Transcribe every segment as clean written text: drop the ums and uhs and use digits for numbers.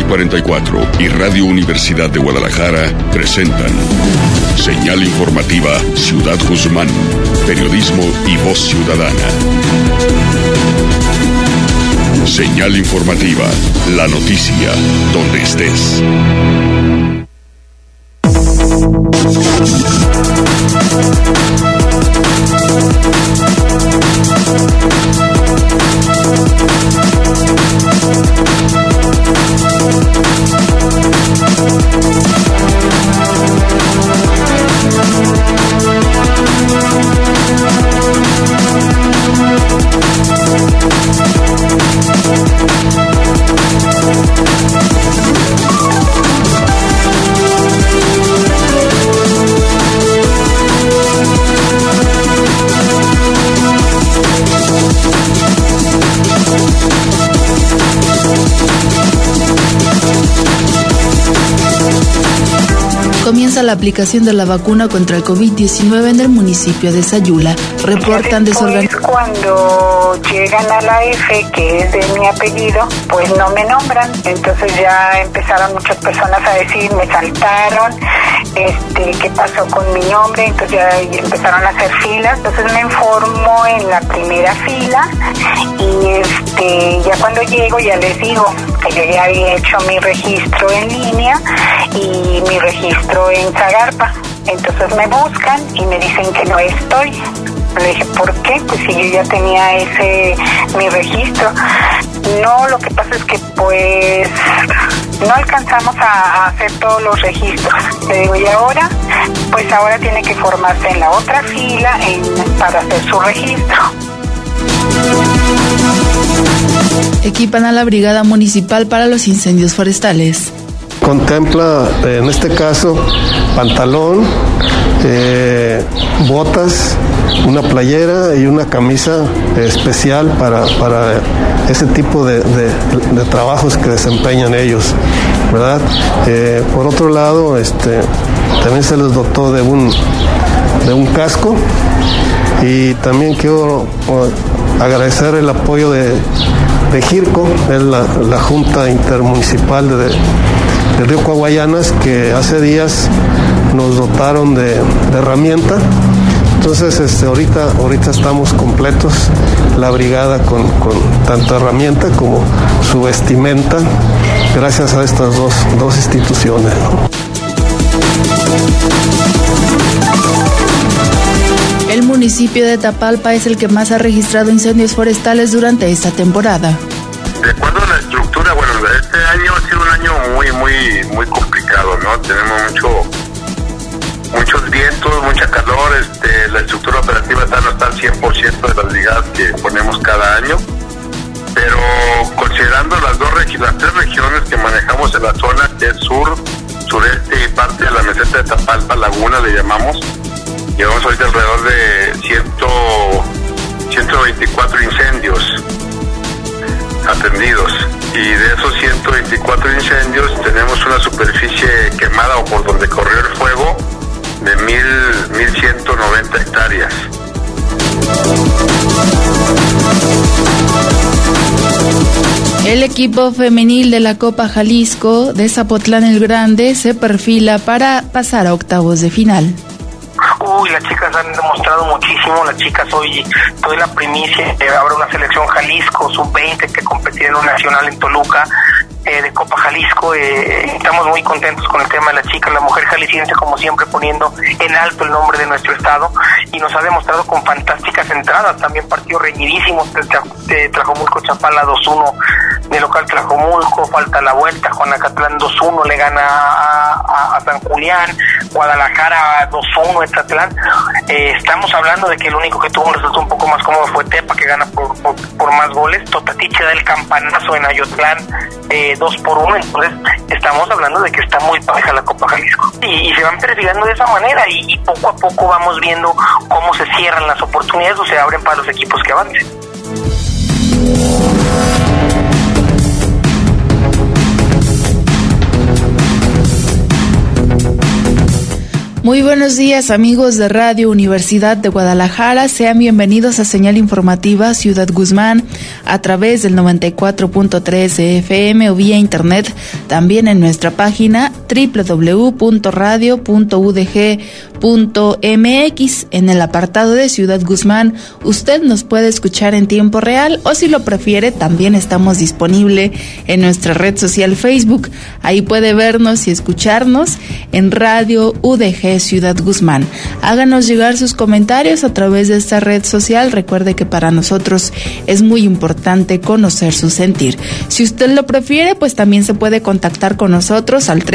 Canal 44 y Radio Universidad de Guadalajara presentan Señal Informativa Ciudad Guzmán, periodismo y voz ciudadana. Señal Informativa, la noticia donde estés. Comienza la aplicación de la vacuna contra el COVID-19 en el municipio de Sayula. Reportan desorganización. Cuando llegan a la F, que es de mi apellido, pues no me nombran. Entonces ya empezaron muchas personas a decir, me saltaron, ¿qué pasó con mi nombre? Entonces ya empezaron a hacer filas. Entonces me informo en la primera fila y ya cuando llego ya les digo que yo ya había hecho mi registro en línea y mi registro en Zagarpa. Entonces me buscan y me dicen que no estoy. Le dije, ¿por qué? Pues si yo ya tenía mi registro. No, lo que pasa es que pues no alcanzamos a hacer todos los registros. Le digo, ¿y ahora? Pues ahora tiene que formarse en la otra fila para hacer su registro. Equipan a la Brigada Municipal para los Incendios Forestales. Contempla, en este caso, pantalón, botas, una playera y una camisa especial para ese tipo de trabajos que desempeñan ellos, ¿verdad? Por otro lado, también se les dotó de un casco, y también quiero agradecer el apoyo de JIRCO, es la Junta Intermunicipal de Río Coahuayanas, que hace días nos dotaron de herramienta. Entonces ahorita estamos completos, la brigada con tanto herramienta como su vestimenta, gracias a estas dos instituciones, ¿no? El municipio de Tapalpa es el que más ha registrado incendios forestales durante esta temporada. De acuerdo a la estructura, bueno, este año ha sido un año muy complicado, ¿no? Tenemos muchos vientos, mucha calor, la estructura operativa no está al 100% de las brigadas que ponemos cada año, pero considerando las tres regiones que manejamos en la zona, que es sur, sureste y parte de la meseta de Tapalpa, Laguna le llamamos, llevamos ahorita alrededor de 124 incendios atendidos, y de esos 124 incendios tenemos una superficie quemada o por donde corrió el fuego de 1,190 hectáreas. El equipo femenil de la Copa Jalisco de Zapotlán el Grande se perfila para pasar a octavos de final. Las chicas han demostrado muchísimo. Las chicas hoy la primicia, habrá una selección Jalisco sub-20 que competirá en un nacional en Toluca de Copa Jalisco. Estamos muy contentos con el tema de las chicas, la mujer jalisciense como siempre poniendo en alto el nombre de nuestro estado, y nos ha demostrado con fantásticas entradas, también partidos reñidísimos de Tlajomulco-Chapala 2-1 de local Tlajomulco, falta la vuelta, Juanacatlán 2-1 le gana a San Julián, Guadalajara 2-1 Etatlán. Estamos hablando de que el único que tuvo un resultado un poco más cómodo fue Tepa, que gana por más goles. Totatiche da el campanazo en Ayotlán 2-1, entonces estamos hablando de que está muy pareja la Copa Jalisco y se van perfilando de esa manera, y poco a poco vamos viendo cómo se cierran las oportunidades o se abren para los equipos que avancen. Muy buenos días, amigos de Radio Universidad de Guadalajara. Sean bienvenidos a Señal Informativa Ciudad Guzmán a través del 94.3 de FM o vía internet, también en nuestra página www.radio.udg.mx. En el apartado de Ciudad Guzmán, usted nos puede escuchar en tiempo real o, si lo prefiere, también estamos disponibles en nuestra red social Facebook. Ahí puede vernos y escucharnos en Radio UDG Ciudad Guzmán. Háganos llegar sus comentarios a través de esta red social. Recuerde que para nosotros es muy importante conocer su sentir. Si usted lo prefiere, pues también se puede contactar con nosotros al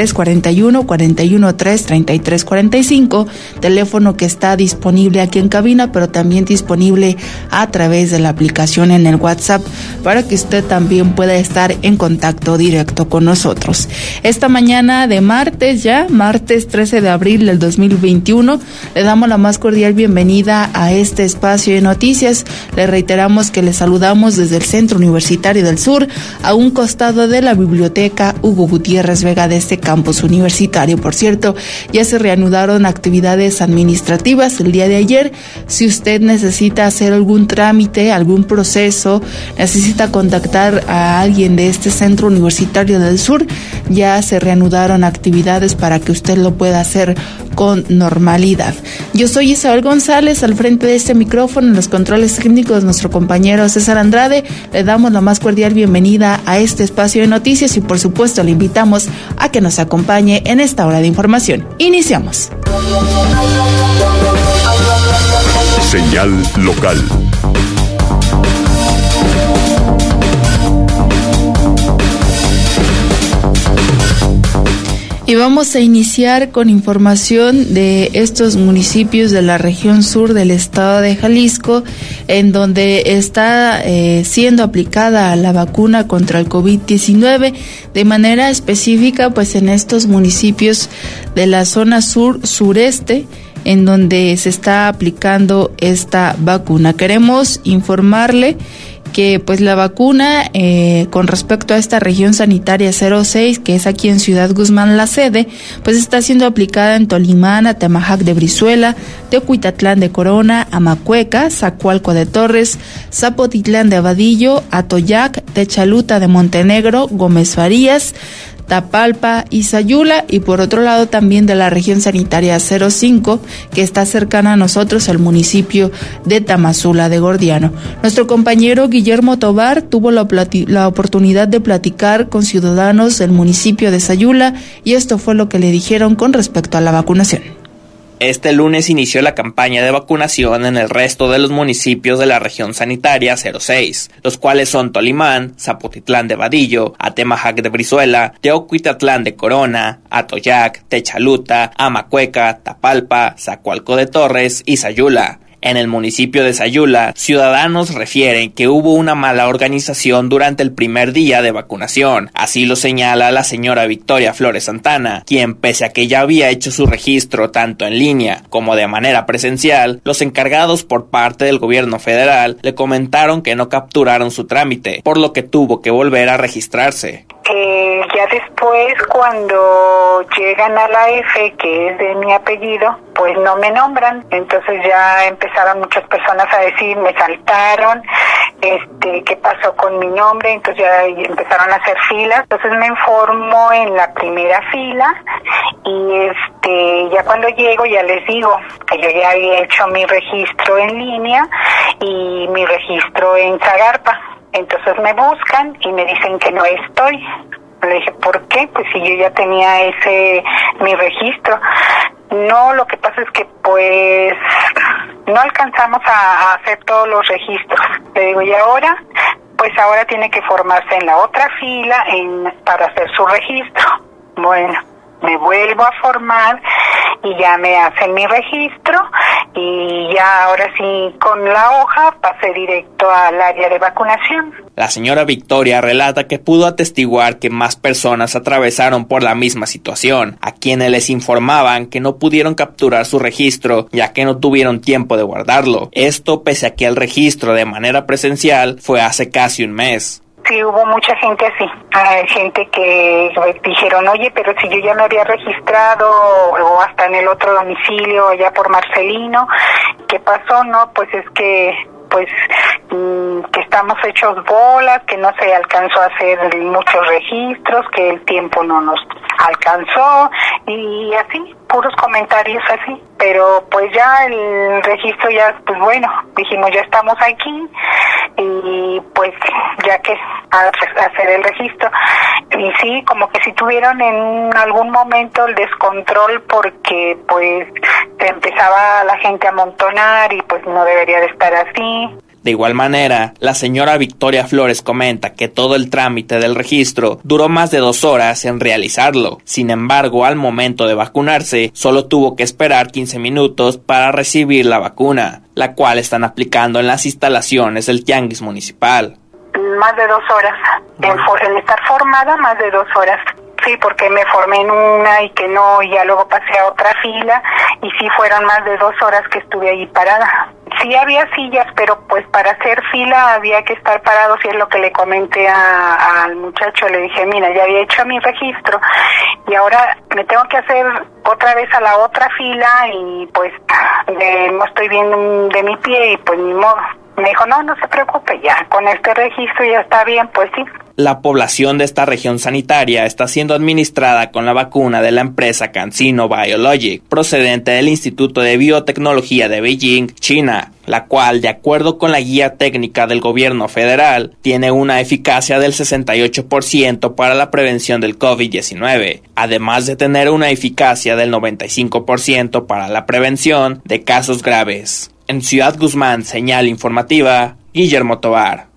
341-413-3345, teléfono que está disponible aquí en cabina, pero también disponible a través de la aplicación en el WhatsApp, para que usted también pueda estar en contacto directo con nosotros. Esta mañana de martes 13 de abril del 2021, le damos la más cordial bienvenida a este espacio de noticias. Le reiteramos que le saludamos desde el Centro Universitario del Sur, a un costado de la Biblioteca Hugo Gutiérrez Vega de este campus universitario. Por cierto, ya se reanudaron actividades administrativas el día de ayer. Si usted necesita hacer algún trámite, algún proceso, necesita contactar a alguien de este Centro Universitario del Sur, ya se reanudaron actividades para que usted lo pueda hacer con normalidad. Yo soy Isabel González, al frente de este micrófono, en los controles técnicos, nuestro compañero César Andrade. Le damos la más cordial bienvenida a este espacio de noticias y, por supuesto, le invitamos a que nos acompañe en esta hora de información. Iniciamos. Señal local. Y vamos a iniciar con información de estos municipios de la región sur del estado de Jalisco, en donde está siendo aplicada la vacuna contra el COVID-19. De manera específica, pues en estos municipios de la zona sur-sureste, en donde se está aplicando esta vacuna. Queremos informarle que pues la vacuna con respecto a esta región sanitaria 06, que es aquí en Ciudad Guzmán la sede, pues está siendo aplicada en Tolimán, Atemajac de Brizuela, Teocuitatlán de Corona, Amacueca, Zacualco de Torres, Zapotitlán de Abadillo, Atoyac, Techaluta de Montenegro, Gómez Farías, Tapalpa y Sayula, y por otro lado también de la región sanitaria 05, que está cercana a nosotros, el municipio de Tamazula de Gordiano. Nuestro compañero Guillermo Tobar tuvo la oportunidad de platicar con ciudadanos del municipio de Sayula, y esto fue lo que le dijeron con respecto a la vacunación. Este lunes inició la campaña de vacunación en el resto de los municipios de la región sanitaria 06, los cuales son Tolimán, Zapotitlán de Vadillo, Atemajac de Brizuela, Teocuitatlán de Corona, Atoyac, Techaluta, Amacueca, Tapalpa, Zacualco de Torres y Sayula. En el municipio de Sayula, ciudadanos refieren que hubo una mala organización durante el primer día de vacunación. Así lo señala la señora Victoria Flores Santana, quien, pese a que ya había hecho su registro tanto en línea como de manera presencial, los encargados por parte del gobierno federal le comentaron que no capturaron su trámite, por lo que tuvo que volver a registrarse. Ya después, cuando llegan a la F, que es de mi apellido, pues no me nombran. Entonces ya empezaron muchas personas a decir, me saltaron, ¿qué pasó con mi nombre? Entonces ya empezaron a hacer filas. Entonces me informo en la primera fila y ya cuando llego ya les digo que yo ya había hecho mi registro en línea y mi registro en Zagarpa. Entonces me buscan y me dicen que no estoy. Le dije, ¿por qué? Pues si yo ya tenía mi registro. No, lo que pasa es que pues no alcanzamos a hacer todos los registros. Le digo, ¿y ahora? Pues ahora tiene que formarse en la otra fila para hacer su registro. Bueno, me vuelvo a formar y ya me hacen mi registro y ya ahora sí con la hoja pasé directo al área de vacunación. La señora Victoria relata que pudo atestiguar que más personas atravesaron por la misma situación, a quienes les informaban que no pudieron capturar su registro ya que no tuvieron tiempo de guardarlo. Esto pese a que el registro de manera presencial fue hace casi un mes. Sí, hubo mucha gente así, gente que dijeron, oye, pero si yo ya me había registrado o hasta en el otro domicilio, allá por Marcelino, ¿qué pasó? No, pues es que que estamos hechos bolas, que no se alcanzó a hacer muchos registros, que el tiempo no nos alcanzó y así, puros comentarios así, pero pues ya el registro ya, pues bueno, dijimos ya estamos aquí y pues ya que hacer el registro. Y sí, como que si tuvieron en algún momento el descontrol porque pues se empezaba la gente a amontonar y pues no debería de estar así. De igual manera, la señora Victoria Flores comenta que todo el trámite del registro duró más de 2 horas en realizarlo. Sin embargo, al momento de vacunarse, solo tuvo que esperar 15 minutos para recibir la vacuna, la cual están aplicando en las instalaciones del Tianguis Municipal. Más de 2 horas. En estar formada, más de 2 horas. Sí, porque me formé en una y que no, y ya luego pasé a otra fila, y sí fueron más de 2 horas que estuve ahí parada. Sí había sillas, pero pues para hacer fila había que estar parados, y es lo que le comenté al muchacho, le dije, mira, ya había hecho mi registro, y ahora me tengo que hacer otra vez a la otra fila, y pues no estoy bien de mi pie, y pues ni modo. Me dijo, no se preocupe, ya con este registro ya está bien, pues sí. La población de esta región sanitaria está siendo administrada con la vacuna de la empresa CanSino Biologic, procedente del Instituto de Biotecnología de Beijing, China, la cual, de acuerdo con la guía técnica del gobierno federal, tiene una eficacia del 68% para la prevención del COVID-19, además de tener una eficacia del 95% para la prevención de casos graves. En Ciudad Guzmán, señal informativa, Guillermo Tovar.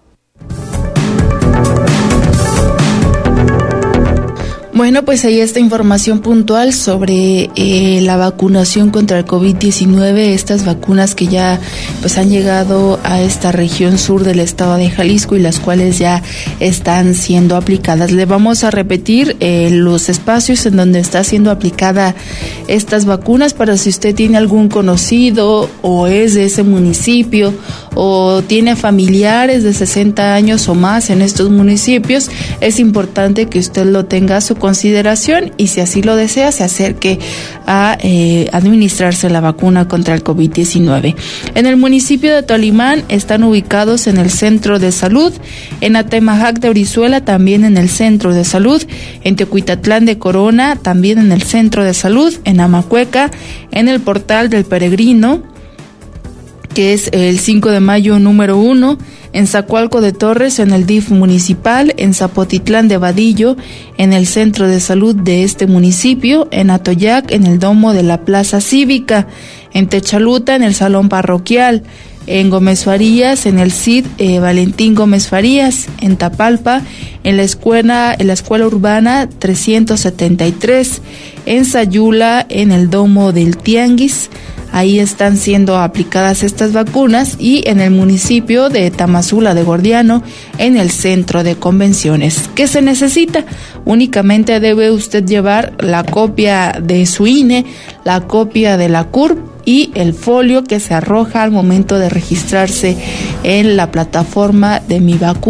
Bueno, pues ahí está información puntual sobre la vacunación contra el COVID-19, estas vacunas que ya pues han llegado a esta región sur del estado de Jalisco y las cuales ya están siendo aplicadas. Le vamos a repetir los espacios en donde está siendo aplicada estas vacunas para si usted tiene algún conocido o es de ese municipio o tiene familiares de 60 años o más en estos municipios. Es importante que usted lo tenga a su consideración y si así lo desea se acerque a administrarse la vacuna contra el COVID-19. En el municipio de Tolimán están ubicados en el centro de salud, en Atemajac de Brizuela también en el centro de salud, en Tecuitatlán de Corona también en el centro de salud, en Amacueca, en el Portal del Peregrino, que es el 5 de mayo número 1, en Zacualco de Torres, en el DIF municipal, en Zapotitlán de Vadillo, en el centro de salud de este municipio, en Atoyac, en el domo de la plaza cívica, en Techaluta, en el salón parroquial, en Gómez Farías, en el CID Valentín Gómez Farías, en Tapalpa, en la escuela urbana 373, en Sayula, en el domo del Tianguis. Ahí están siendo aplicadas estas vacunas y en el municipio de Tamazula de Gordiano, en el centro de convenciones. ¿Qué se necesita? Únicamente debe usted llevar la copia de su INE, la copia de la CURP y el folio que se arroja al momento de registrarse en la plataforma de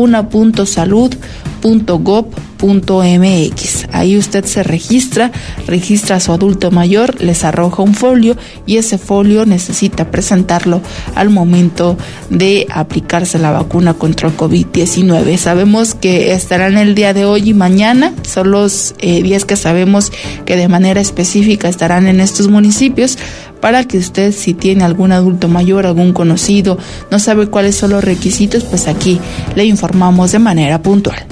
mivacuna.salud.gov.mx. Ahí usted se registra a su adulto mayor, les arroja un folio y ese folio necesita presentarlo al momento de aplicarse la vacuna contra el COVID-19. Sabemos que estarán el día de hoy y mañana, son los días que sabemos que de manera específica estarán en estos municipios, para que usted, si tiene algún adulto mayor, algún conocido, no sabe cuáles son los requisitos, pues aquí le informamos de manera puntual.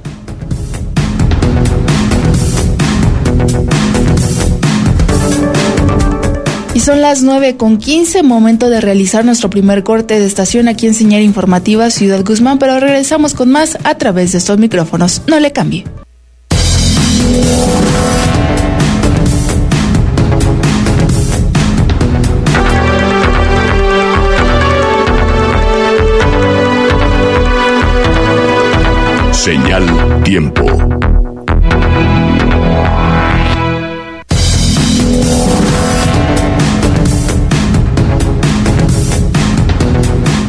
Y son las 9:15, momento de realizar nuestro primer corte de estación aquí en Señal Informativa Ciudad Guzmán, pero regresamos con más a través de estos micrófonos. No le cambie. Señal Tiempo.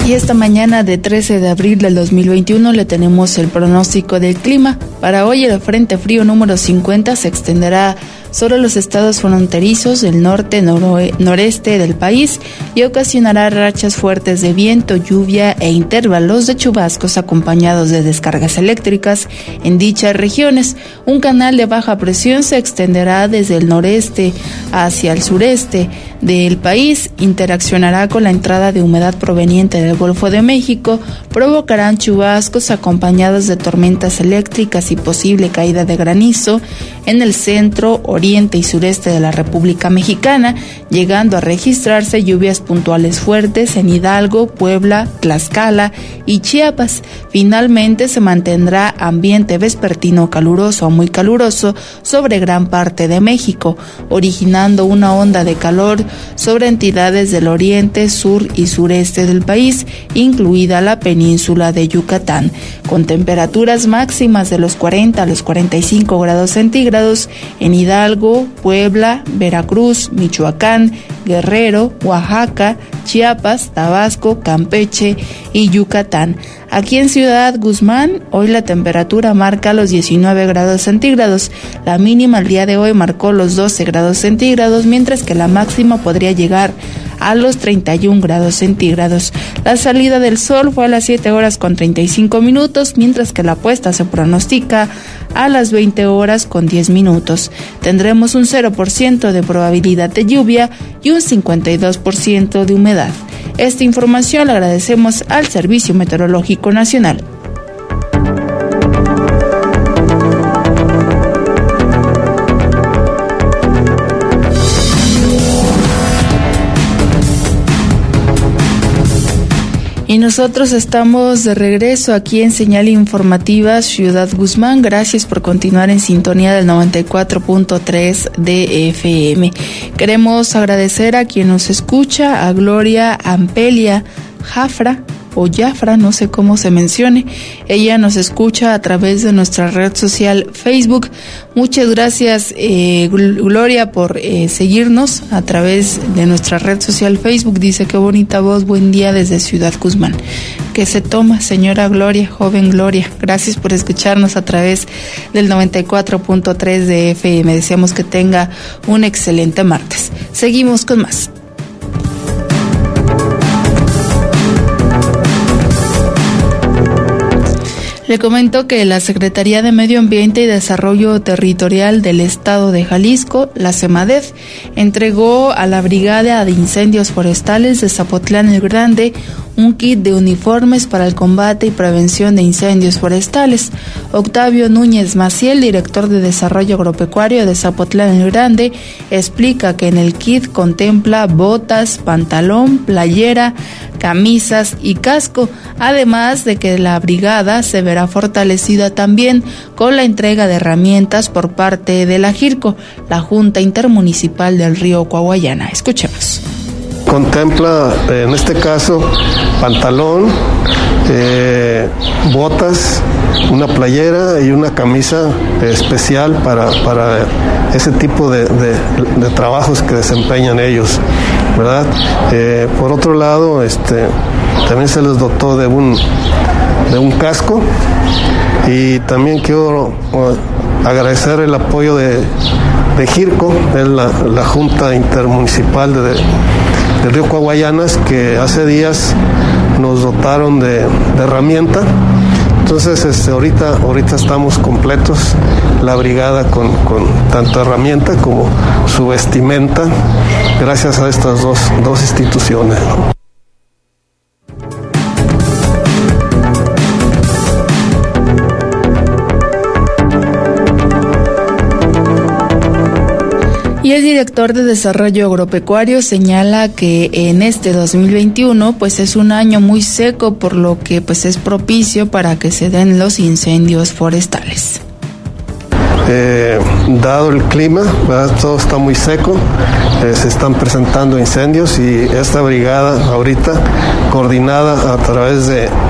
Y esta mañana de 13 de abril del 2021 le tenemos el pronóstico del clima. Para hoy el frente frío número 50 se extenderá sobre los estados fronterizos del norte, noreste del país y ocasionará rachas fuertes de viento, lluvia e intervalos de chubascos acompañados de descargas eléctricas en dichas regiones. Un canal de baja presión se extenderá desde el noreste hacia el sureste del país, interaccionará con la entrada de humedad proveniente del Golfo de México, provocarán chubascos acompañados de tormentas eléctricas y posible caída de granizo en el centro, oriente y sureste de la República Mexicana, llegando a registrarse lluvias puntuales fuertes en Hidalgo, Puebla, Tlaxcala y Chiapas. Finalmente se mantendrá ambiente vespertino caluroso o muy caluroso sobre gran parte de México, originando una onda de calor sobre entidades del oriente, sur y sureste del país, incluida la península de Yucatán, con temperaturas máximas de los 40 a los 45 grados centígrados en Hidalgo, Puebla, Veracruz, Michoacán, Guerrero, Oaxaca, Chiapas, Tabasco, Campeche y Yucatán. Aquí en Ciudad Guzmán, hoy la temperatura marca los 19 grados centígrados. La mínima el día de hoy marcó los 12 grados centígrados, mientras que la máxima podría llegar a los 31 grados centígrados. La salida del sol fue a las 7 horas con 35 minutos, mientras que la puesta se pronostica a las 20 horas con 10 minutos. Tendremos un 0% de probabilidad de lluvia y un 52% de humedad. Esta información la agradecemos al Servicio Meteorológico Nacional. Y nosotros estamos de regreso aquí en Señal Informativa Ciudad Guzmán. Gracias por continuar en sintonía del 94.3 de FM. Queremos agradecer a quien nos escucha, a Gloria Ampelia Jafra, o Jafra, no sé cómo se mencione. Ella nos escucha a través de nuestra red social Facebook. Muchas gracias, Gloria, por seguirnos a través de nuestra red social Facebook. Dice: qué bonita voz, buen día desde Ciudad Guzmán. Que se toma, señora Gloria, joven Gloria. Gracias por escucharnos a través del 94.3 de FM. Deseamos que tenga un excelente martes. Seguimos con más. Le comento que la Secretaría de Medio Ambiente y Desarrollo Territorial del Estado de Jalisco, la CEMADEF, entregó a la Brigada de Incendios Forestales de Zapotlán el Grande un kit de uniformes para el combate y prevención de incendios forestales. Octavio Núñez Maciel, director de Desarrollo Agropecuario de Zapotlán el Grande, explica que en el kit contempla botas, pantalón, playera, camisas y casco, además de que la brigada se verá fortalecida también con la entrega de herramientas por parte de la JIRCO, la Junta Intermunicipal del Río Coahuayana. Escuchemos. Contempla, en este caso, pantalón, botas, una playera y una camisa especial para ese tipo de trabajos que desempeñan ellos, ¿verdad? Por otro lado, también se les dotó de un casco, y también quiero agradecer el apoyo de JIRCO, es la Junta Intermunicipal del Río Coahuayanas, que hace días nos dotaron de herramienta. Entonces ahorita estamos completos, la brigada con tanto herramienta como su vestimenta, gracias a estas dos instituciones. Y el director de Desarrollo Agropecuario señala que en este 2021 pues es un año muy seco, por lo que pues es propicio para que se den los incendios forestales. Dado el clima, ¿verdad? Todo está muy seco, se están presentando incendios, y esta brigada ahorita, coordinada a través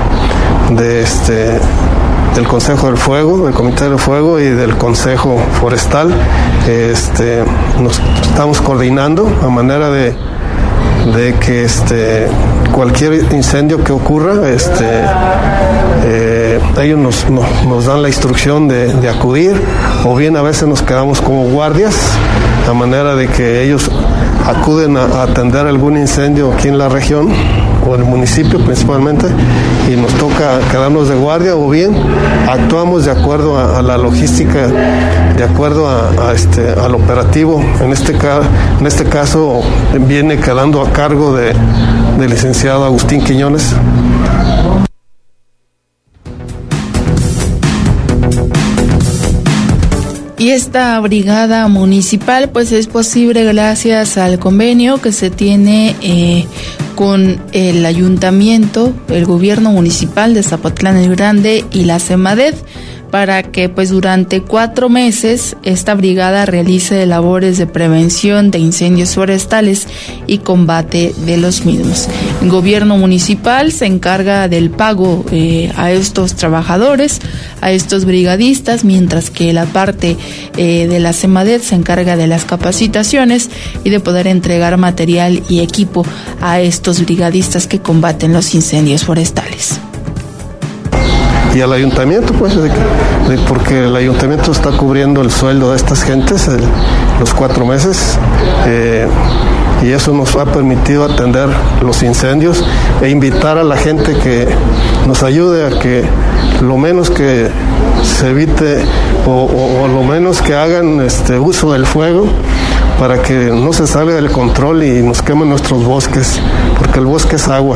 del Consejo del Fuego, del Comité del Fuego y del Consejo Forestal, nos estamos coordinando a manera de de que cualquier incendio que ocurra, ellos nos dan la instrucción de acudir, o bien a veces nos quedamos como guardias, a manera de que ellos acuden a atender algún incendio aquí en la región o en el municipio principalmente, y nos toca quedarnos de guardia, o bien actuamos de acuerdo a la logística, de acuerdo al operativo. En este caso viene quedando a cargo del licenciado Agustín Quiñones. Y esta brigada municipal pues es posible gracias al convenio que se tiene con el ayuntamiento, el gobierno municipal de Zapotlán el Grande y la CEMADET, para que pues durante 4 meses esta brigada realice labores de prevención de incendios forestales y combate de los mismos. El gobierno municipal se encarga del pago a estos trabajadores, a estos brigadistas, mientras que la parte de la CEMADET se encarga de las capacitaciones y de poder entregar material y equipo a estos brigadistas que combaten los incendios forestales. Y al ayuntamiento, pues, porque el ayuntamiento está cubriendo el sueldo de estas gentes los 4 meses, y eso nos ha permitido atender los incendios e invitar a la gente que nos ayude a que lo menos que se evite o lo menos que hagan uso del fuego, para que no se salga del control y nos quemen nuestros bosques, porque el bosque es agua.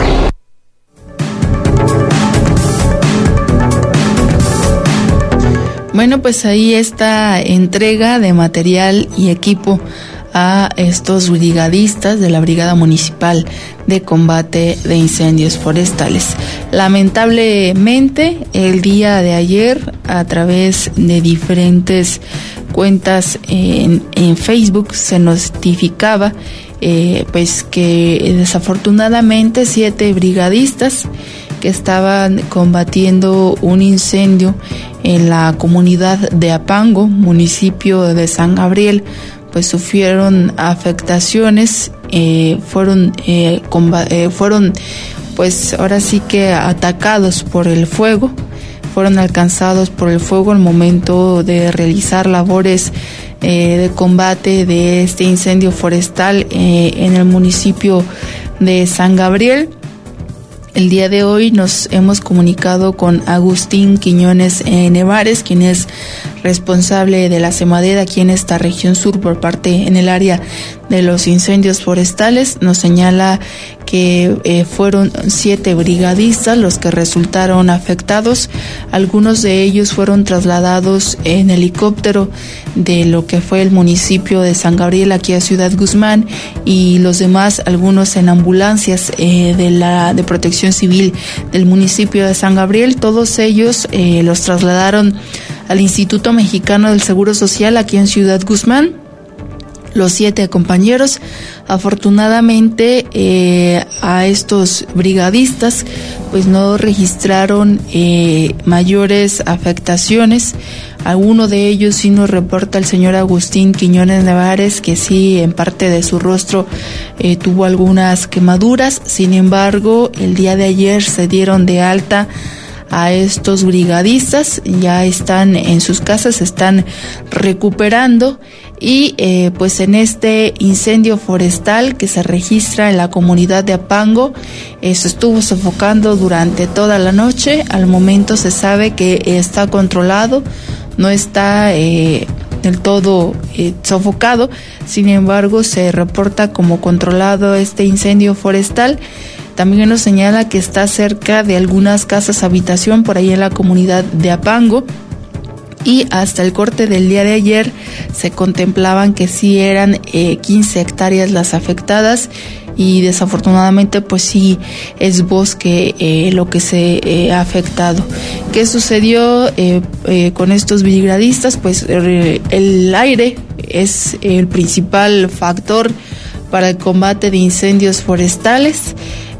Bueno, pues ahí está entrega de material y equipo a estos brigadistas de la Brigada Municipal de Combate de Incendios Forestales. Lamentablemente, el día de ayer, a través de diferentes cuentas en Facebook, se notificaba pues que desafortunadamente 7 brigadistas que estaban combatiendo un incendio en la comunidad de Apango, municipio de San Gabriel, pues sufrieron afectaciones, fueron pues ahora sí que atacados por el fuego, fueron alcanzados por el fuego al momento de realizar labores de combate de este incendio forestal en el municipio de San Gabriel. El día de hoy nos hemos comunicado con Agustín Quiñones Nevares, quien es responsable de la CEMADET aquí en esta región sur por parte en el área de los incendios forestales. Nos señala que fueron 7 brigadistas los que resultaron afectados. Algunos de ellos fueron trasladados en helicóptero de lo que fue el municipio de San Gabriel aquí a Ciudad Guzmán, y los demás, algunos en ambulancias de Protección Civil del municipio de San Gabriel. Todos ellos los trasladaron al Instituto Mexicano del Seguro Social aquí en Ciudad Guzmán. Los 7 compañeros, afortunadamente, a estos brigadistas pues no registraron mayores afectaciones. A uno de ellos sí nos reporta el señor Agustín Quiñones Nevares que sí, en parte de su rostro tuvo algunas quemaduras. Sin embargo, el día de ayer se dieron de alta a estos brigadistas, ya están en sus casas, se están recuperando, y pues en este incendio forestal que se registra en la comunidad de Apango, se estuvo sofocando durante toda la noche. Al momento se sabe que está controlado, no está del todo sofocado, sin embargo se reporta como controlado este incendio forestal. También nos señala que está cerca de algunas casas habitación por ahí en la comunidad de Apango, y hasta el corte del día de ayer se contemplaban que sí eran 15 hectáreas las afectadas, y desafortunadamente pues sí es bosque lo que se ha afectado. ¿Qué sucedió con estos brigadistas? Pues el aire es el principal factor para el combate de incendios forestales,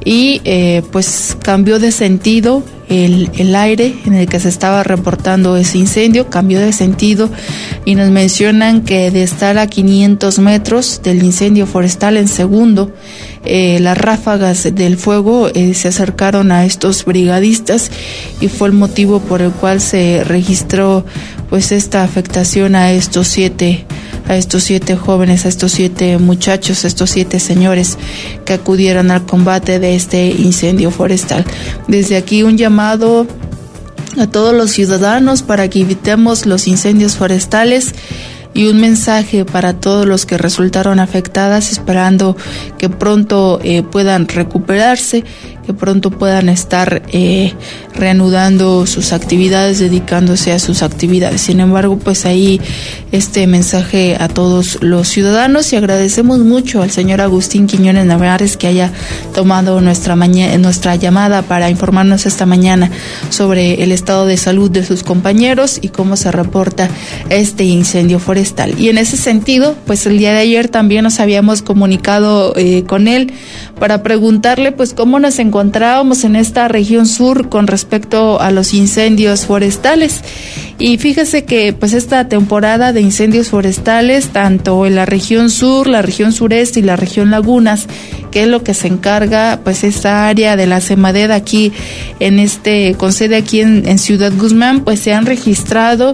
y pues cambió de sentido el aire en el que se estaba reportando ese incendio, cambió de sentido y nos mencionan que de estar a 500 metros del incendio forestal en segundo, las ráfagas del fuego se acercaron a estos brigadistas y fue el motivo por el cual se registró pues esta afectación a estos siete jóvenes, a estos 7 muchachos, a estos 7 señores que acudieron al combate de este incendio forestal. Desde aquí un llamado a todos los ciudadanos para que evitemos los incendios forestales y un mensaje para todos los que resultaron afectadas, esperando que pronto puedan recuperarse, que pronto puedan estar reanudando sus actividades, dedicándose a sus actividades. Sin embargo, pues ahí este mensaje a todos los ciudadanos, y agradecemos mucho al señor Agustín Quiñones Nevares que haya tomado nuestra llamada para informarnos esta mañana sobre el estado de salud de sus compañeros y cómo se reporta este incendio forestal. Y en ese sentido, pues el día de ayer también nos habíamos comunicado con él para preguntarle pues cómo nos encontrábamos en esta región sur con respecto a los incendios forestales. Y fíjese que pues esta temporada de incendios forestales, tanto en la región sur, la región sureste y la región lagunas, que es lo que se encarga pues esta área de la Semaded aquí con sede aquí en Ciudad Guzmán, pues se han registrado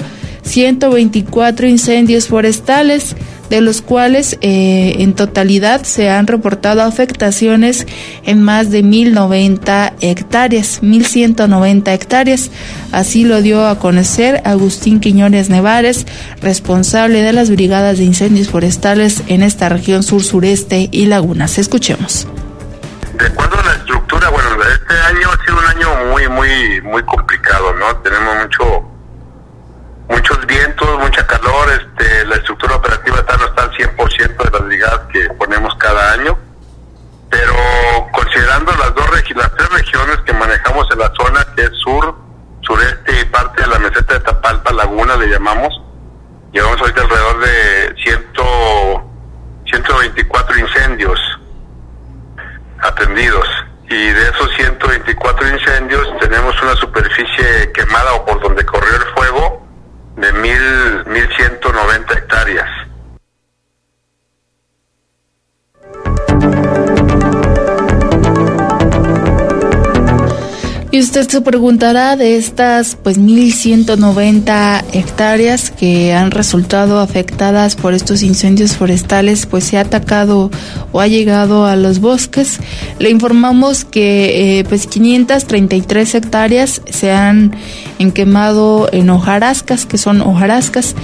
124 incendios forestales, de los cuales en totalidad se han reportado afectaciones en más de 1.090 hectáreas, 1.190 hectáreas. Así lo dio a conocer Agustín Quiñones Nevares, responsable de las brigadas de incendios forestales en esta región sur, sureste y lagunas. Escuchemos. De acuerdo a la estructura, bueno, este año ha sido un año muy complicado, ¿no? Tenemos muchos vientos, mucha calor, la estructura operativa no está al 100% de las brigadas que ponemos cada año, pero considerando las 3 regiones que manejamos en la zona, que es sur, sureste y parte de la meseta de Tapalpa, Laguna le llamamos, llevamos ahorita alrededor de 124 incendios atendidos, y de esos 124 incendios tenemos una superficie quemada o por donde corrió el fuego de 1.190 hectáreas. Y usted se preguntará, de estas pues 1.190 hectáreas que han resultado afectadas por estos incendios forestales, pues se ha atacado o ha llegado a los bosques. Le informamos que pues 533 hectáreas se han quemado en hojarascas, que son hojarascas,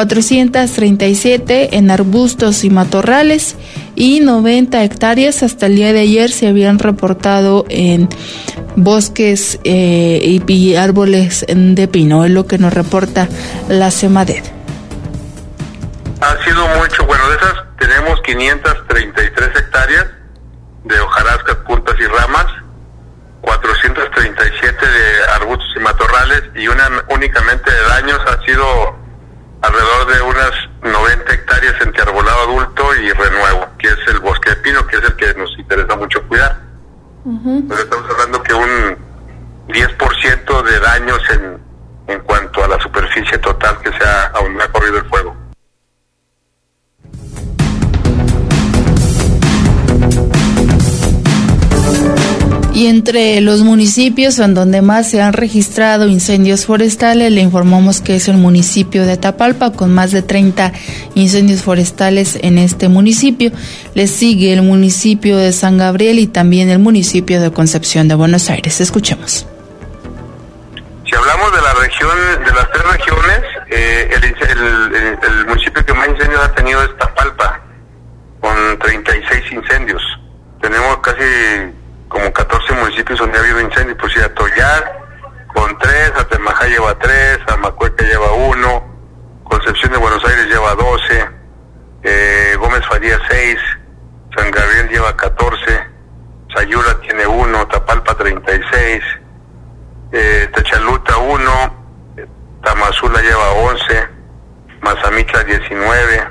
437 en arbustos y matorrales, y 90 hectáreas hasta el día de ayer se habían reportado en bosques y árboles de pino, es lo que nos reporta la Semaded. Ha sido mucho, bueno, de esas tenemos 533 hectáreas de hojarascas, puntas y ramas, 437 de arbustos y matorrales, y únicamente de daños ha sido alrededor de unas 90 hectáreas entre arbolado adulto y renuevo, que es el bosque de pino, que es el que nos interesa mucho cuidar. Pero estamos hablando que un 10% de daños en cuanto a la superficie total que aún ha corrido el fuego. Y entre los municipios en donde más se han registrado incendios forestales, le informamos que es el municipio de Tapalpa, con más de 30 incendios forestales en este municipio. Le sigue el municipio de San Gabriel y también el municipio de Concepción de Buenos Aires. Escuchemos. Si hablamos de la región, de las 3 regiones, el municipio que más incendios ha tenido es Tapalpa, con 36 incendios. Tenemos casi como 14 municipios donde ha habido incendios, pues sí, Atoyar con 3, Atemajá lleva 3, Amacueca lleva 1, Concepción de Buenos Aires lleva 12, Gómez Farías 6, San Gabriel lleva 14, Sayula tiene 1, Tapalpa 36, Techaluta 1, Tamazula lleva 11, Mazamitla 19,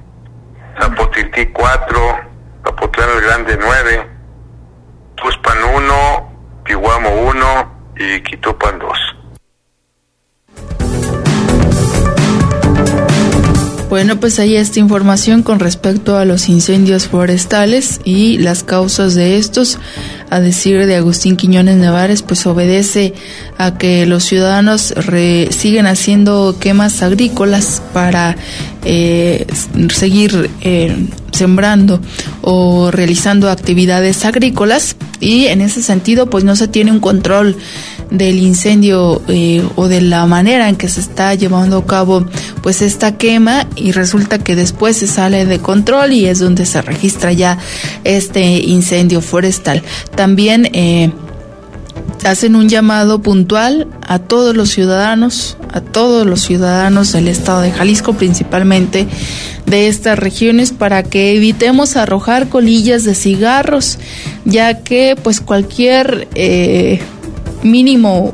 Zapotiltí 4, Zapotlán el Grande 9, Tuspanú 1, Pihuamo 1 y Quitupan 2. Bueno, pues ahí esta información con respecto a los incendios forestales y las causas de estos. A decir de Agustín Quiñones Nevares, pues obedece a que los ciudadanos siguen haciendo quemas agrícolas para seguir sembrando o realizando actividades agrícolas, y en ese sentido pues no se tiene un control del incendio o de la manera en que se está llevando a cabo pues esta quema, y resulta que después se sale de control y es donde se registra ya este incendio forestal. También hacen un llamado puntual a todos los ciudadanos del estado de Jalisco, principalmente de estas regiones, para que evitemos arrojar colillas de cigarros, ya que pues cualquier mínimo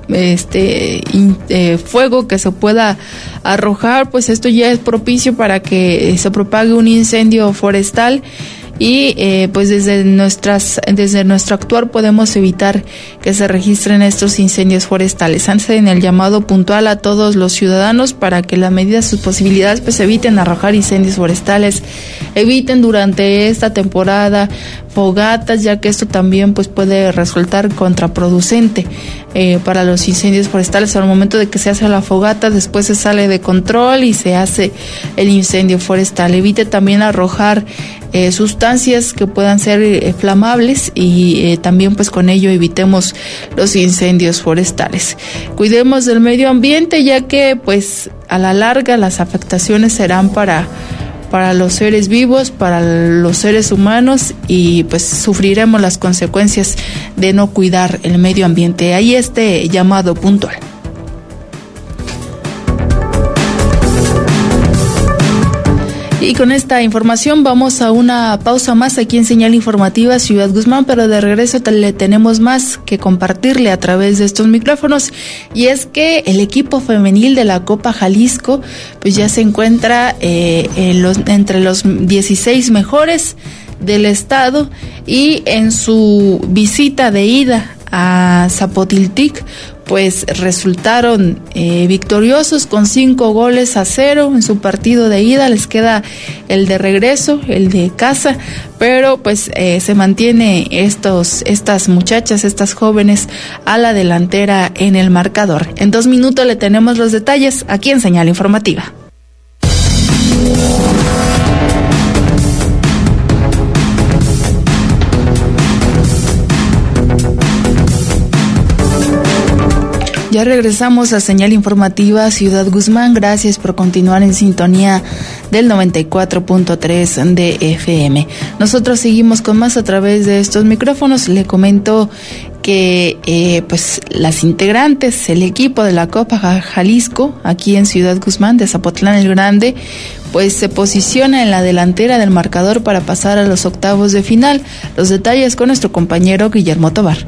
fuego que se pueda arrojar, pues esto ya es propicio para que se propague un incendio forestal. Y pues desde nuestro actuar podemos evitar que se registren estos incendios forestales. Hacen el llamado puntual a todos los ciudadanos para que la medida de sus posibilidades pues eviten arrojar incendios forestales, eviten durante esta temporada fogatas, ya que esto también pues puede resultar contraproducente para los incendios forestales. Al momento de que se hace la fogata, después se sale de control y se hace el incendio forestal. Evite también arrojar sustancias que puedan ser flamables y también pues con ello evitemos los incendios forestales. Cuidemos del medio ambiente, ya que pues a la larga las afectaciones serán para los seres vivos, para los seres humanos, y pues sufriremos las consecuencias de no cuidar el medio ambiente. Ahí este llamado puntual. Y con esta información vamos a una pausa más aquí en Señal Informativa Ciudad Guzmán, pero de regreso le tenemos más que compartirle a través de estos micrófonos, y es que el equipo femenil de la Copa Jalisco pues ya se encuentra entre los 16 mejores del estado, y en su visita de ida a Zapotiltic pues resultaron victoriosos con 5-0 en su partido de ida. Les queda el de regreso, el de casa, pero pues se mantiene estas muchachas, estas jóvenes a la delantera en el marcador. En 2 minutos le tenemos los detalles aquí en Señal Informativa. Ya regresamos a Señal Informativa Ciudad Guzmán. Gracias por continuar en sintonía del 94.3 de FM. Nosotros seguimos con más a través de estos micrófonos. Le comento que pues las integrantes, el equipo de la Copa Jalisco aquí en Ciudad Guzmán de Zapotlán el Grande, pues se posiciona en la delantera del marcador para pasar a los octavos de final. Los detalles con nuestro compañero Guillermo Tobar.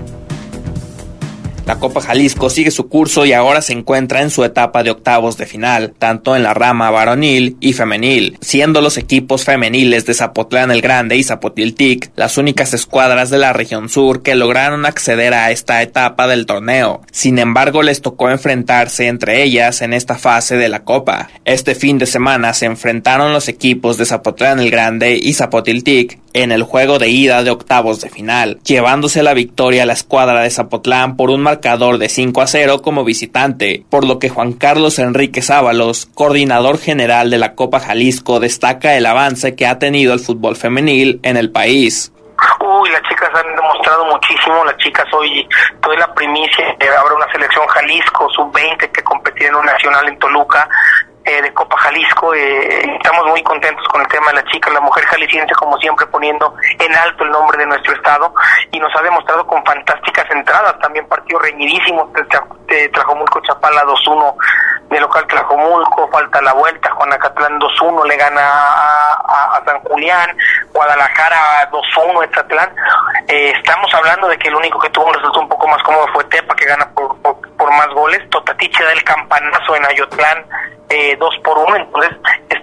La Copa Jalisco sigue su curso y ahora se encuentra en su etapa de octavos de final, tanto en la rama varonil y femenil, siendo los equipos femeniles de Zapotlán el Grande y Zapotiltic las únicas escuadras de la región sur que lograron acceder a esta etapa del torneo. Sin embargo, les tocó enfrentarse entre ellas en esta fase de la Copa. Este fin de semana se enfrentaron los equipos de Zapotlán el Grande y Zapotiltic en el juego de ida de octavos de final, llevándose la victoria a la escuadra de Zapotlán por un marcador de 5-0 como visitante, por lo que Juan Carlos Enríquez Ábalos, coordinador general de la Copa Jalisco, destaca el avance que ha tenido el fútbol femenil en el país. Las chicas han demostrado muchísimo. Las chicas hoy, toda la primicia, habrá una selección Jalisco sub-20 que competirá en un nacional en Toluca de Copa Jalisco. Estamos muy contentos con el tema de las chicas, la mujer jalisciense como siempre poniendo en alto el nombre de nuestro estado, y nos ha demostrado con fantásticas entradas, también partidos reñidísimos de Tlajomulco Chapala 2-1 de local Tlajomulco, falta la vuelta, Juanacatlán 2-1 le gana a San Julián, Guadalajara 2-1 Etatlán. Estamos hablando de que el único que tuvo un resultado un poco más cómodo fue Tepa, que gana por más goles. Totatiche da el campanazo en Ayotlán 2-1, entonces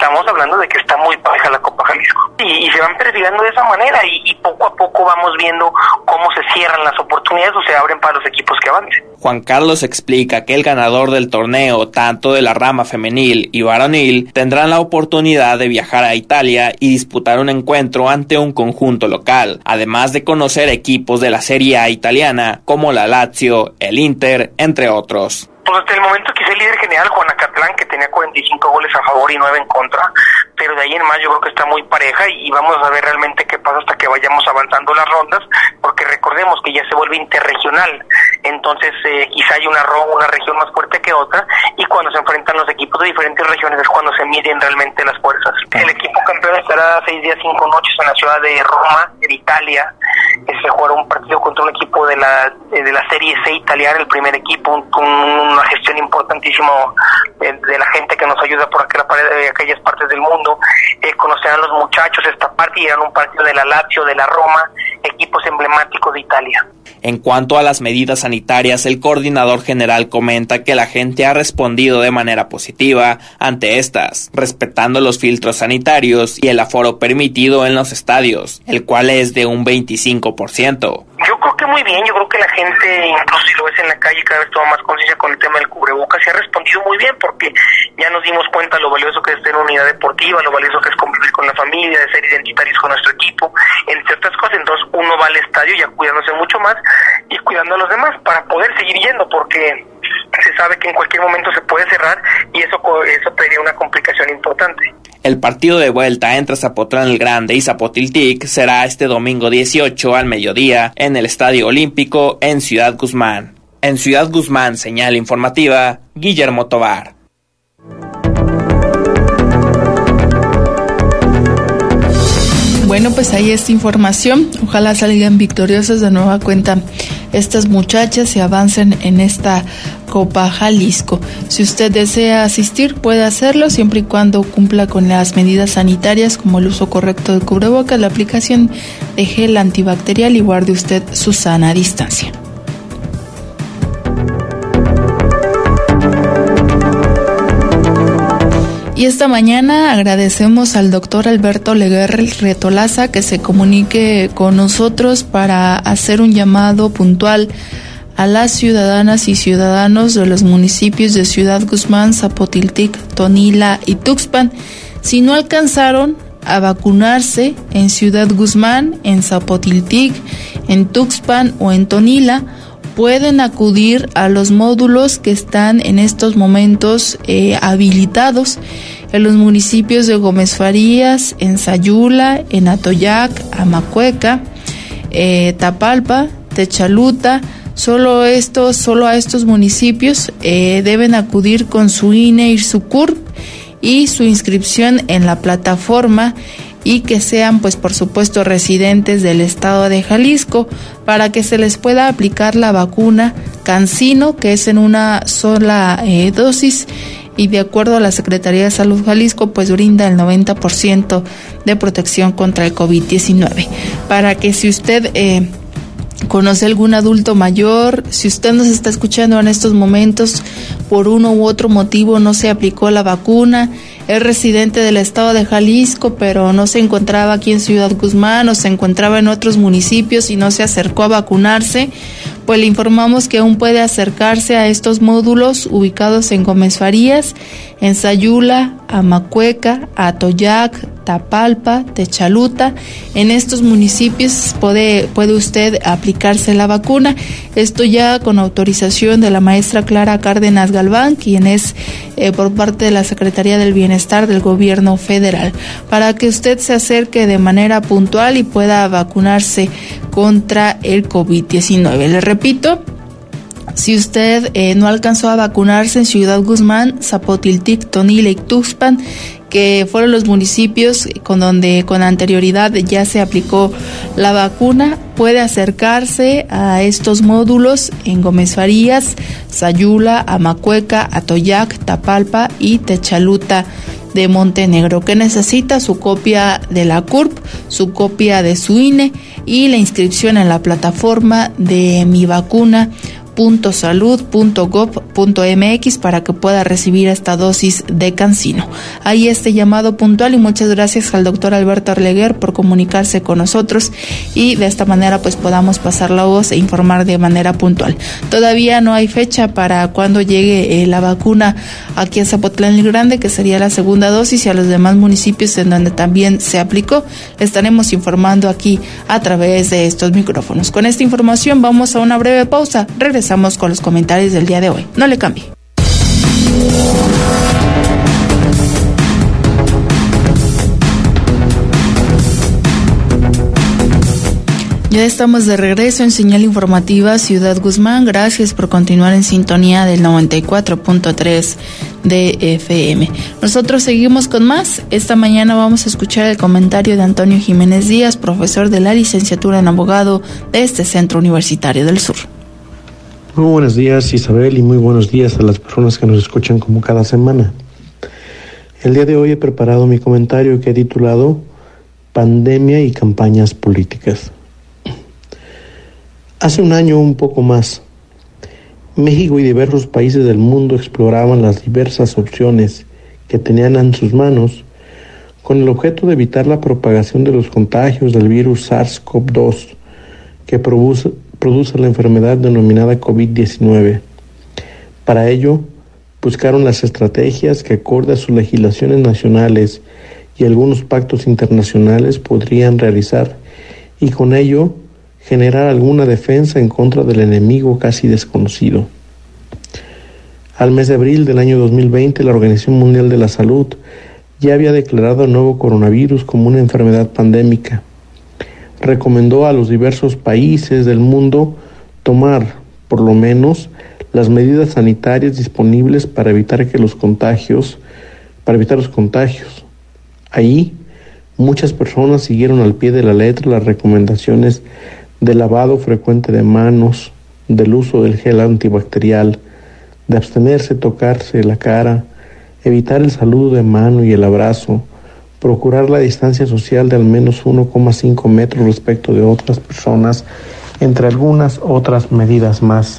estamos hablando de que está muy pareja la Copa Jalisco. Y se van perfilando de esa manera y poco a poco vamos viendo cómo se cierran las oportunidades o se abren para los equipos que avancen. Juan Carlos explica que el ganador del torneo, tanto de la rama femenil y varonil, tendrán la oportunidad de viajar a Italia y disputar un encuentro ante un conjunto local, además de conocer equipos de la Serie A italiana como la Lazio, el Inter, entre otros. Pues hasta el momento quizá el líder general, Juanacatlán, que tenía 45 goles a favor y 9 en contra, pero de ahí en más yo creo que está muy pareja y vamos a ver realmente qué pasa hasta que vayamos avanzando las rondas, porque recordemos que ya se vuelve interregional, entonces quizá hay una región más fuerte que otra, y cuando se enfrentan los equipos de diferentes regiones es cuando se miden realmente las fuerzas. El equipo campeón estará 6 días 5 noches en la ciudad de Roma, en Italia. Se jugará un partido contra un equipo de la Serie C italiana, el primer equipo, con una gestión importantísima de la gente que nos ayuda por aquellas partes del mundo. Conocerán los muchachos esta parte y irán a un partido de la Lazio, de la Roma, equipos emblemáticos de Italia. En cuanto a las medidas sanitarias, el coordinador general comenta que la gente ha respondido de manera positiva ante estas, respetando los filtros sanitarios y el aforo permitido en los estadios, el cual es de un 25%. Yo creo que muy bien, yo creo que la gente, incluso si lo ves en la calle, cada vez toma más conciencia con el tema del cubrebocas y ha respondido muy bien, porque ya nos dimos cuenta lo valioso que es tener una unidad deportiva, lo valioso que es convivir con la familia, de ser identitarios con nuestro equipo, entre otras cosas. Entonces uno va al estadio ya cuidándose mucho más y cuidando a los demás para poder seguir yendo, porque se sabe que en cualquier momento se puede cerrar y eso traería una complicación importante. El partido de vuelta entre Zapotlán el Grande y Zapotiltic será este domingo 18 al mediodía en el Estadio Olímpico en Ciudad Guzmán. En Ciudad Guzmán, señal informativa, Guillermo Tovar. Bueno, pues ahí está información. Ojalá salgan victoriosas de nueva cuenta estas muchachas y avancen en esta Copa Jalisco. Si usted desea asistir, puede hacerlo siempre y cuando cumpla con las medidas sanitarias como el uso correcto de cubrebocas, la aplicación de gel antibacterial y guarde usted su sana distancia. Y esta mañana agradecemos al doctor Alberto Leguerre Retolaza que se comunique con nosotros para hacer un llamado puntual a las ciudadanas y ciudadanos de los municipios de Ciudad Guzmán, Zapotiltic, Tonila y Tuxpan. Si no alcanzaron a vacunarse en Ciudad Guzmán, en Zapotiltic, en Tuxpan o en Tonila, pueden acudir a los módulos que están en estos momentos habilitados en los municipios de Gómez Farías, en Sayula, en Atoyac, Amacueca, Tapalpa, Techaluta. Solo a estos municipios deben acudir con su INE y su CURP y su inscripción en la plataforma, y que sean, pues por supuesto, residentes del estado de Jalisco para que se les pueda aplicar la vacuna CanSino, que es en una sola dosis, y de acuerdo a la Secretaría de Salud Jalisco, pues brinda el 90% de protección contra el COVID-19. Para que si usted conoce algún adulto mayor, si usted nos está escuchando en estos momentos, por uno u otro motivo no se aplicó la vacuna, es residente del estado de Jalisco, pero no se encontraba aquí en Ciudad Guzmán o se encontraba en otros municipios y no se acercó a vacunarse, pues le informamos que aún puede acercarse a estos módulos ubicados en Gómez Farías, en Sayula, Amacueca, Atoyac, Tapalpa, Techaluta. En estos municipios puede usted aplicarse la vacuna. Esto ya con autorización de la maestra Clara Cárdenas Galván, quien es por parte de la Secretaría del Bienestar del Gobierno Federal, para que usted se acerque de manera puntual y pueda vacunarse contra el COVID-19. Le repito, si usted no alcanzó a vacunarse en Ciudad Guzmán, Zapotiltic, Tonila y Tuxpan, que fueron los municipios con donde con anterioridad ya se aplicó la vacuna, puede acercarse a estos módulos en Gómez Farías, Sayula, Amacueca, Atoyac, Tapalpa y Techaluta de Montenegro. ¿Qué necesita? Su copia de la CURP, su copia de su INE y la inscripción en la plataforma de mivacuna.mx. www.salud.gov.mx para que pueda recibir esta dosis de CanSino. Ahí este llamado puntual, y muchas gracias al doctor Alberto Arleguer por comunicarse con nosotros y de esta manera pues podamos pasar la voz e informar de manera puntual. Todavía no hay fecha para cuando llegue la vacuna aquí a Zapotlán el Grande, que sería la segunda dosis, y a los demás municipios en donde también se aplicó. Le estaremos informando aquí a través de estos micrófonos. Con esta información vamos a una breve pausa. Regresamos con los comentarios del día de hoy. No le cambie. Ya estamos de regreso en Señal Informativa Ciudad Guzmán. Gracias por continuar en sintonía del 94.3 de FM. Nosotros seguimos con más. Esta mañana vamos a escuchar el comentario de Antonio Jiménez Díaz, profesor de la licenciatura en abogado de este Centro Universitario del Sur. Muy buenos días, Isabel, y muy buenos días a las personas que nos escuchan como cada semana. El día de hoy he preparado mi comentario que he titulado Pandemia y campañas políticas. Hace un año o un poco más, México y diversos países del mundo exploraban las diversas opciones que tenían en sus manos con el objeto de evitar la propagación de los contagios del virus SARS-CoV-2 que produce la enfermedad denominada COVID-19. Para ello, buscaron las estrategias que, acorde a sus legislaciones nacionales y algunos pactos internacionales, podrían realizar y con ello generar alguna defensa en contra del enemigo casi desconocido. Al mes de abril del año 2020, la Organización Mundial de la Salud ya había declarado el nuevo coronavirus como una enfermedad pandémica. Recomendó a los diversos países del mundo tomar, por lo menos, las medidas sanitarias disponibles para evitar los contagios. Ahí, muchas personas siguieron al pie de la letra las recomendaciones del lavado frecuente de manos, del uso del gel antibacterial, de abstenerse, tocarse la cara, evitar el saludo de mano y el abrazo, procurar la distancia social de al menos 1,5 metros respecto de otras personas, entre algunas otras medidas más.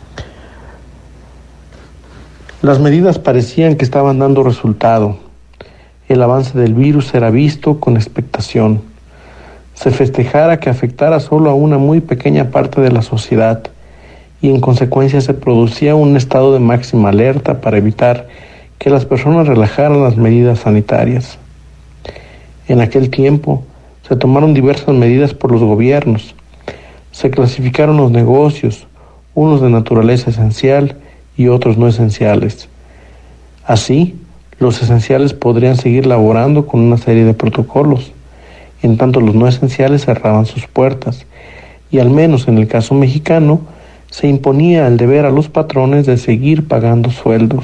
Las medidas parecían que estaban dando resultado. El avance del virus era visto con expectación. Se festejara que afectara solo a una muy pequeña parte de la sociedad y en consecuencia se producía un estado de máxima alerta para evitar que las personas relajaran las medidas sanitarias. En aquel tiempo se tomaron diversas medidas por los gobiernos. Se clasificaron los negocios, unos de naturaleza esencial y otros no esenciales. Así, los esenciales podrían seguir laborando con una serie de protocolos. En tanto, los no esenciales cerraban sus puertas, y al menos en el caso mexicano, se imponía el deber a los patrones de seguir pagando sueldos.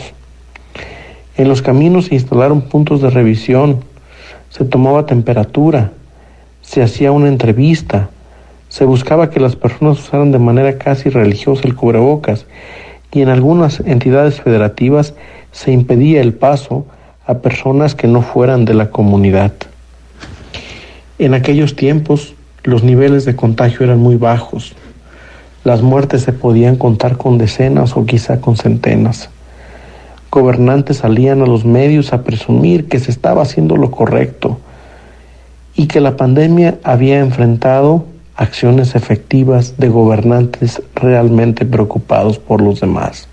En los caminos se instalaron puntos de revisión, se tomaba temperatura, se hacía una entrevista, se buscaba que las personas usaran de manera casi religiosa el cubrebocas, y en algunas entidades federativas se impedía el paso a personas que no fueran de la comunidad. En aquellos tiempos, los niveles de contagio eran muy bajos. Las muertes se podían contar con decenas o quizá con centenas. Gobernantes salían a los medios a presumir que se estaba haciendo lo correcto y que la pandemia había enfrentado acciones efectivas de gobernantes realmente preocupados por los demás.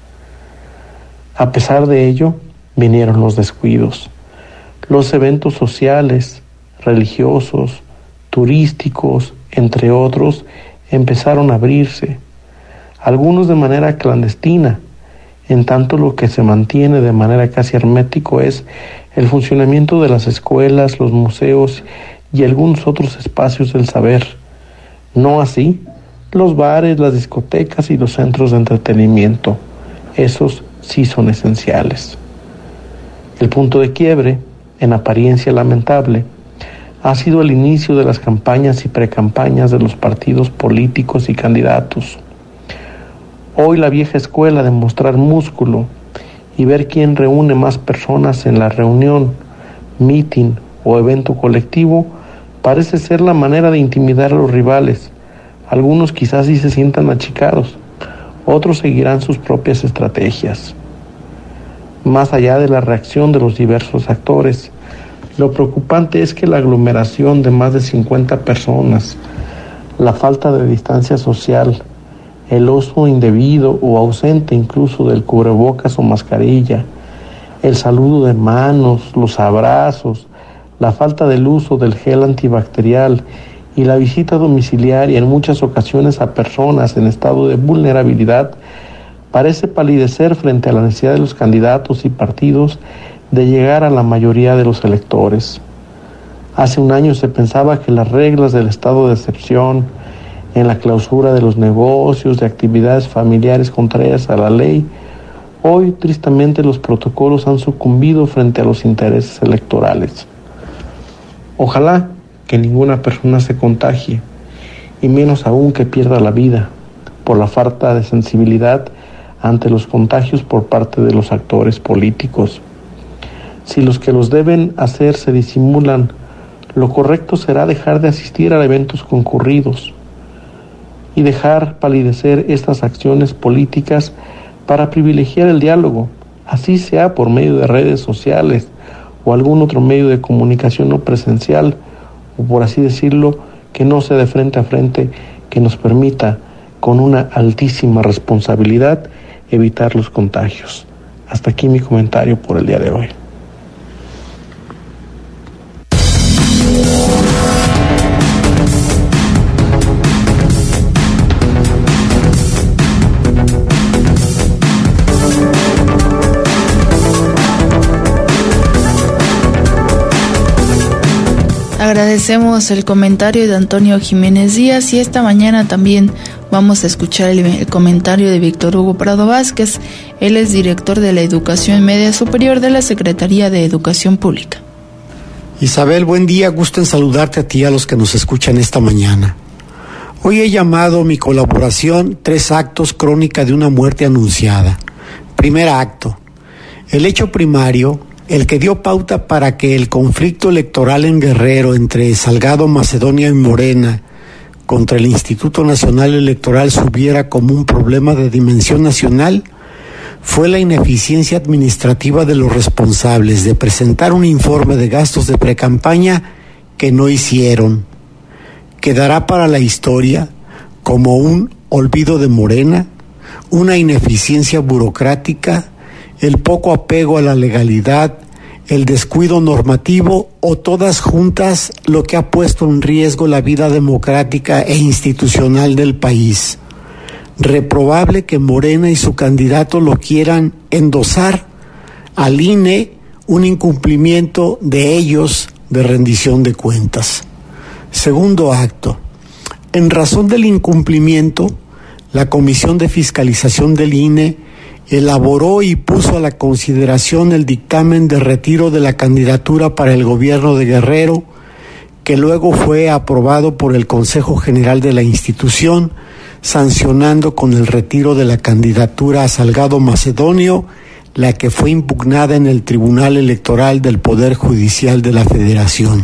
A pesar de ello, vinieron los descuidos. Los eventos sociales, religiosos, turísticos, entre otros, empezaron a abrirse, algunos de manera clandestina, en tanto lo que se mantiene de manera casi hermético es el funcionamiento de las escuelas, los museos y algunos otros espacios del saber. No así los bares, las discotecas y los centros de entretenimiento. Esos sí son esenciales. El punto de quiebre, en apariencia lamentable, ha sido el inicio de las campañas y precampañas de los partidos políticos y candidatos. Hoy la vieja escuela de mostrar músculo y ver quién reúne más personas en la reunión, meeting o evento colectivo parece ser la manera de intimidar a los rivales. Algunos quizás sí se sientan achicados, Otros seguirán sus propias estrategias. Más allá de la reacción de los diversos actores, lo preocupante es que la aglomeración de más de 50 personas, la falta de distancia social, el uso indebido o ausente incluso del cubrebocas o mascarilla, el saludo de manos, los abrazos, la falta del uso del gel antibacterial y la visita domiciliaria en muchas ocasiones a personas en estado de vulnerabilidad parece palidecer frente a la necesidad de los candidatos y partidos de llegar a la mayoría de los electores. Hace un año se pensaba que las reglas del estado de excepción, en la clausura de los negocios, de actividades familiares contrarias a la ley, hoy tristemente los protocolos han sucumbido frente a los intereses electorales. Ojalá que ninguna persona se contagie, y menos aún que pierda la vida, por la falta de sensibilidad ante los contagios por parte de los actores políticos. Si los que los deben hacer se disimulan, lo correcto será dejar de asistir a eventos concurridos y dejar palidecer estas acciones políticas para privilegiar el diálogo, así sea por medio de redes sociales o algún otro medio de comunicación no presencial, o por así decirlo, que no sea de frente a frente, que nos permita, con una altísima responsabilidad, evitar los contagios. Hasta aquí mi comentario por el día de hoy. Agradecemos el comentario de Antonio Jiménez Díaz, y esta mañana también vamos a escuchar el comentario de Víctor Hugo Prado Vázquez. Él es director de la Educación Media Superior de la Secretaría de Educación Pública. Isabel, buen día, gusto en saludarte a ti y a los que nos escuchan esta mañana. Hoy he llamado mi colaboración 3 actos crónica de una muerte anunciada. Primer acto, el hecho primario, el que dio pauta para que el conflicto electoral en Guerrero entre Salgado Macedonio y Morena contra el Instituto Nacional Electoral subiera como un problema de dimensión nacional, fue la ineficiencia administrativa de los responsables de presentar un informe de gastos de precampaña que no hicieron. Quedará para la historia como un olvido de Morena, una ineficiencia burocrática, el poco apego a la legalidad, el descuido normativo o todas juntas, lo que ha puesto en riesgo la vida democrática e institucional del país. Reprobable que Morena y su candidato lo quieran endosar al INE, un incumplimiento de ellos de rendición de cuentas. Segundo acto, en razón del incumplimiento, la Comisión de Fiscalización del INE elaboró y puso a la consideración el dictamen de retiro de la candidatura para el gobierno de Guerrero, que luego fue aprobado por el Consejo General de la institución, sancionando con el retiro de la candidatura a Salgado Macedonio, la que fue impugnada en el Tribunal Electoral del Poder Judicial de la Federación,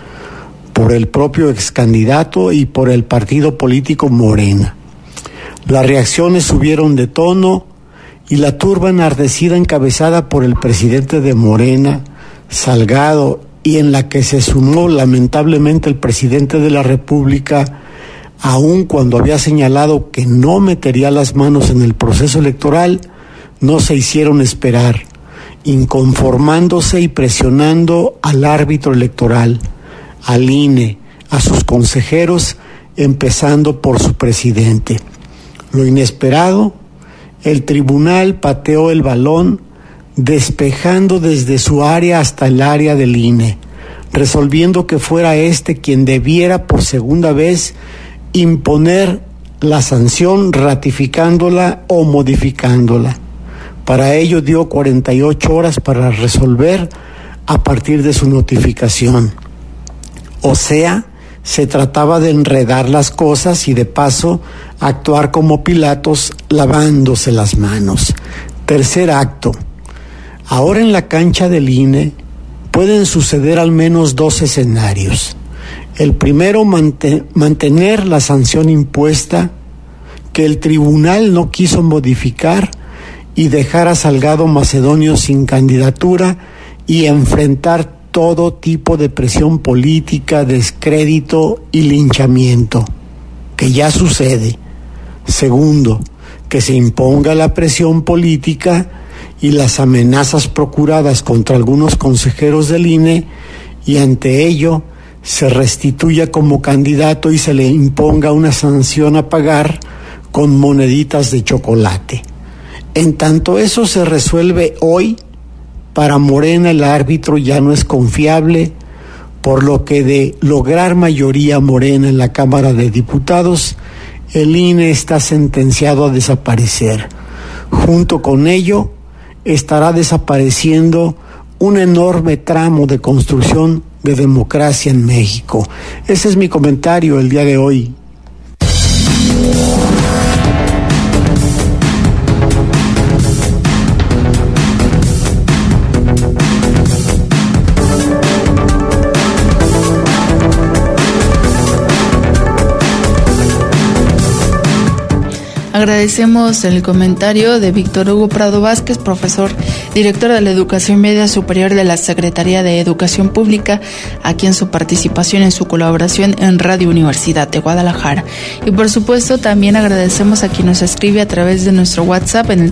por el propio excandidato y por el partido político Morena. Las reacciones subieron de tono y la turba enardecida encabezada por el presidente de Morena, Salgado, y en la que se sumó lamentablemente el presidente de la República, aun cuando había señalado que no metería las manos en el proceso electoral, no se hicieron esperar, inconformándose y presionando al árbitro electoral, al INE, a sus consejeros, empezando por su presidente. Lo inesperado, el tribunal pateó el balón, despejando desde su área hasta el área del INE, resolviendo que fuera quien debiera por segunda vez imponer la sanción, ratificándola o modificándola. Para ello dio 48 horas para resolver a partir de su notificación. O sea, se trataba de enredar las cosas y de paso actuar como Pilatos lavándose las manos. Tercer acto. Ahora en la cancha del INE pueden suceder al menos 2 escenarios. El primero, mantener la sanción impuesta, que el tribunal no quiso modificar y dejar a Salgado Macedonio sin candidatura y enfrentar todo tipo de presión política, descrédito y linchamiento, que ya sucede. Segundo, que se imponga la presión política y las amenazas procuradas contra algunos consejeros del INE, y ante ello se restituya como candidato y se le imponga una sanción a pagar con moneditas de chocolate. En tanto eso se resuelve hoy, para Morena el árbitro ya no es confiable, por lo que de lograr mayoría Morena en la Cámara de Diputados, el INE está sentenciado a desaparecer. Junto con ello, estará desapareciendo un enorme tramo de construcción de democracia en México. Ese es mi comentario el día de hoy. Agradecemos el comentario de Víctor Hugo Prado Vázquez, profesor, director de la Educación Media Superior de la Secretaría de Educación Pública, aquí en su participación, en su colaboración en Radio Universidad de Guadalajara. Y por supuesto también agradecemos a quien nos escribe a través de nuestro WhatsApp en el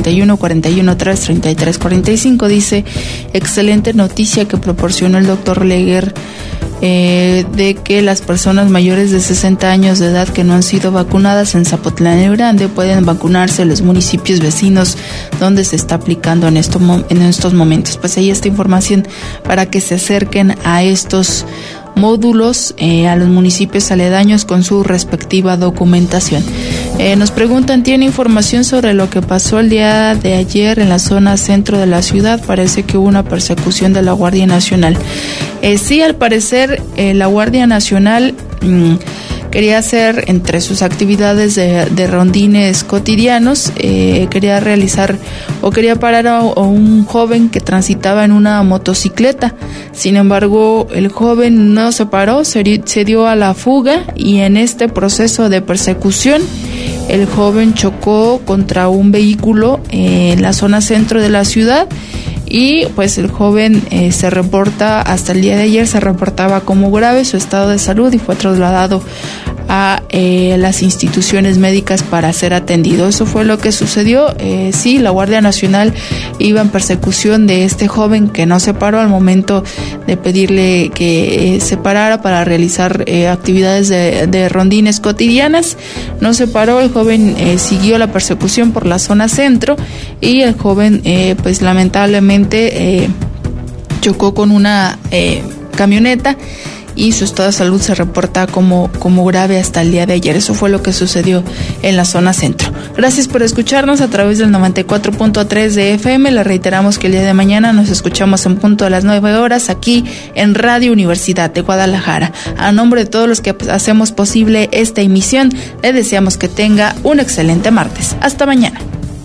341-413-3345. Dice: excelente noticia que proporcionó el doctor Leguer, de que las personas mayores de 60 años de edad que no han sido vacunadas en Zapotlán el Grande pueden vacunarse en los municipios vecinos donde se está aplicando en estos momentos. Pues ahí está información para que se acerquen a estos módulos, a los municipios aledaños con su respectiva documentación. Nos preguntan, ¿tiene información sobre lo que pasó el día de ayer en la zona centro de la ciudad? Parece que hubo una persecución de la Guardia Nacional. Sí, al parecer la Guardia Nacional quería hacer, entre sus actividades de rondines cotidianos, quería realizar o quería parar a un joven que transitaba en una motocicleta. Sin embargo, el joven no se paró, se dio a la fuga, y en este proceso de persecución el joven chocó contra un vehículo en la zona centro de la ciudad. Y pues el joven se reporta, hasta el día de ayer se reportaba como grave su estado de salud y fue trasladado a las instituciones médicas para ser atendido. Eso fue lo que sucedió. Sí, la Guardia Nacional iba en persecución de este joven que no se paró al momento de pedirle que se parara para realizar actividades de rondines cotidianas. No se paró, el joven siguió la persecución por la zona centro y el joven pues lamentablemente chocó con una camioneta y su estado de salud se reporta como grave hasta el día de ayer. Eso fue lo que sucedió en la zona centro. Gracias por escucharnos a través del 94.3 de FM. Le reiteramos que el día de mañana nos escuchamos en punto a las 9 horas aquí en Radio Universidad de Guadalajara. A nombre de todos los que hacemos posible esta emisión, le deseamos que tenga un excelente martes. Hasta mañana.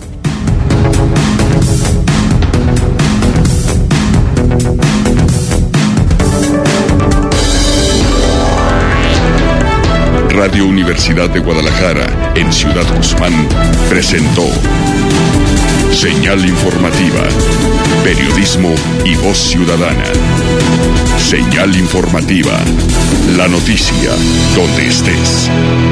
Radio Universidad de Guadalajara, en Ciudad Guzmán, presentó Señal Informativa, periodismo y voz ciudadana. Señal Informativa, la noticia donde estés.